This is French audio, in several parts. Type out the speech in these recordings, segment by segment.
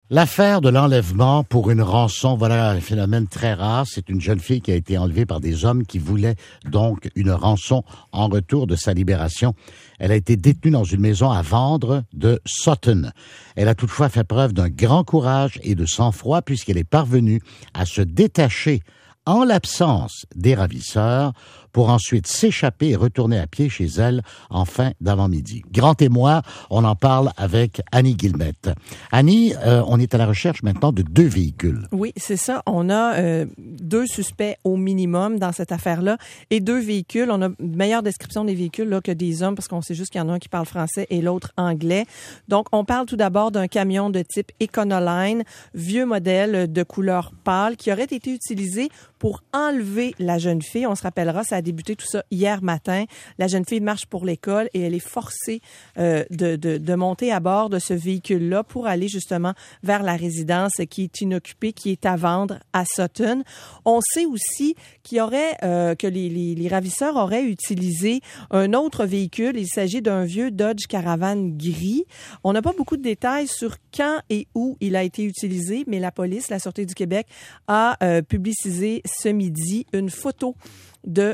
L'affaire de l'enlèvement pour une rançon, voilà un phénomène très rare. C'est une jeune fille qui a été enlevée par des hommes qui voulaient donc une rançon en retour de sa libération. Elle a été détenue dans une maison à vendre de Sutton. Elle a toutefois fait preuve d'un grand courage et de sang-froid puisqu'elle est parvenue à se détacher en l'absence des ravisseurs pour ensuite s'échapper et retourner à pied chez elle en fin d'avant-midi. Grand témoin, on en parle avec Annie Guillemette. Annie, on est à la recherche maintenant de 2 véhicules. Oui, c'est ça. On a 2 suspects au minimum dans cette affaire-là et 2 véhicules. On a une meilleure description des véhicules là, que des hommes parce qu'on sait juste qu'il y en a un qui parle français et l'autre anglais. Donc, on parle tout d'abord d'un camion de type Econoline, vieux modèle de couleur pâle qui aurait été utilisé pour enlever la jeune fille. On se rappellera, ça a débuté tout ça hier matin. La jeune fille marche pour l'école et elle est forcée de monter à bord de ce véhicule-là pour aller justement vers la résidence qui est inoccupée, qui est à vendre à Sutton. On sait aussi qu'il y aurait que les ravisseurs auraient utilisé un autre véhicule. Il s'agit d'un vieux Dodge Caravan gris. On n'a pas beaucoup de détails sur quand et où il a été utilisé, mais la police, la Sûreté du Québec, a publicisé ce midi une photo de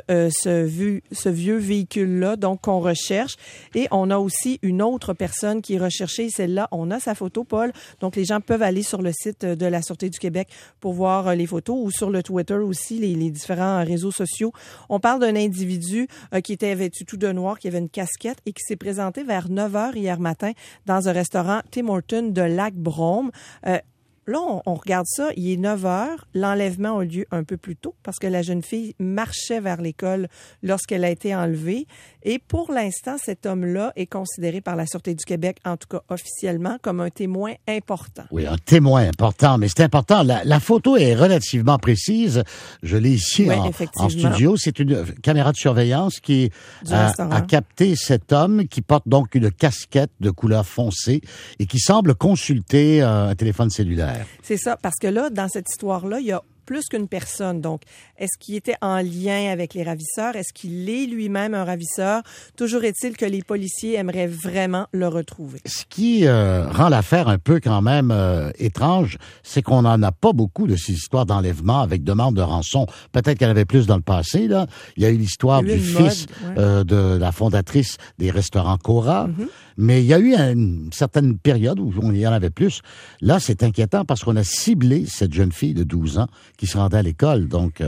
ce vieux véhicule-là, donc qu'on recherche. Et on a aussi une autre personne qui est recherchée. Celle-là, on a sa photo, Paul. Donc, les gens peuvent aller sur le site de la Sûreté du Québec pour voir les photos ou sur le Twitter aussi, les différents réseaux sociaux. On parle d'un individu qui était vêtu tout de noir, qui avait une casquette et qui s'est présenté vers 9h hier matin dans un restaurant Tim Hortons de Lac-Brome. Là, on regarde ça, il est 9h, l'enlèvement a lieu un peu plus tôt parce que la jeune fille marchait vers l'école lorsqu'elle a été enlevée. Et pour l'instant, cet homme-là est considéré par la Sûreté du Québec, en tout cas officiellement, comme un témoin important. Oui, un témoin important, mais c'est important. La photo est relativement précise. Je l'ai ici en studio. C'est une caméra de surveillance qui a capté cet homme qui porte donc une casquette de couleur foncée et qui semble consulter un téléphone cellulaire. C'est ça, parce que là, dans cette histoire-là, il y a plus qu'une personne. Donc, est-ce qu'il était en lien avec les ravisseurs? Est-ce qu'il est lui-même un ravisseur? Toujours est-il que les policiers aimeraient vraiment le retrouver. Ce qui rend l'affaire un peu quand même étrange, c'est qu'on n'en a pas beaucoup de ces histoires d'enlèvement avec demande de rançon. Peut-être qu'il y en avait plus dans le passé, là. Il y a eu l'histoire du fils de la fondatrice des restaurants Cora. Mm-hmm. Mais il y a eu une certaine période où il y en avait plus. Là, c'est inquiétant parce qu'on a ciblé cette jeune fille de 12 ans qui se rendait à l'école. Donc,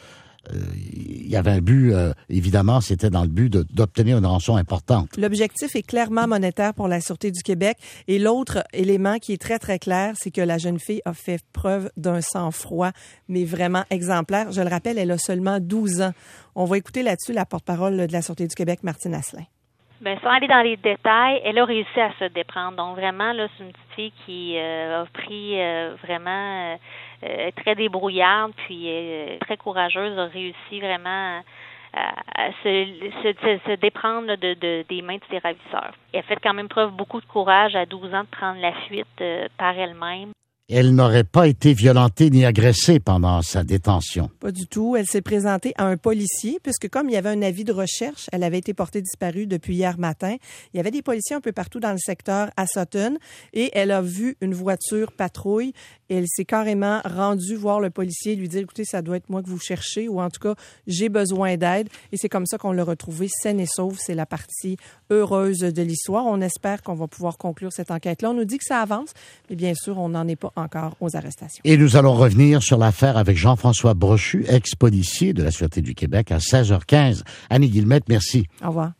il y avait un but, évidemment, c'était dans le but d'obtenir une rançon importante. L'objectif est clairement monétaire pour la Sûreté du Québec. Et l'autre élément qui est très, très clair, c'est que la jeune fille a fait preuve d'un sang-froid, mais vraiment exemplaire. Je le rappelle, elle a seulement 12 ans. On va écouter là-dessus la porte-parole de la Sûreté du Québec, Martine Asselin. Bien, sans aller dans les détails, elle a réussi à se déprendre. Donc, vraiment, là, c'est une petite fille qui a pris vraiment très débrouillarde, puis très courageuse, a réussi vraiment à se déprendre là, des mains de ses ravisseurs. Elle a fait quand même preuve beaucoup de courage à 12 ans de prendre la fuite par elle-même. Elle n'aurait pas été violentée ni agressée pendant sa détention. Pas du tout. Elle s'est présentée à un policier, puisque comme il y avait un avis de recherche, elle avait été portée disparue depuis hier matin. Il y avait des policiers un peu partout dans le secteur à Sutton et elle a vu une voiture patrouille. Elle s'est carrément rendue voir le policier et lui dire « Écoutez, ça doit être moi que vous cherchez ou en tout cas, j'ai besoin d'aide. » Et c'est comme ça qu'on l'a retrouvée saine et sauve. C'est la partie heureuse de l'histoire. On espère qu'on va pouvoir conclure cette enquête-là. On nous dit que ça avance, mais bien sûr, on n'en est pas encore aux arrestations. Et nous allons revenir sur l'affaire avec Jean-François Brochu, ex-policier de la Sûreté du Québec à 16h15. Annie Guillemette, merci. Au revoir.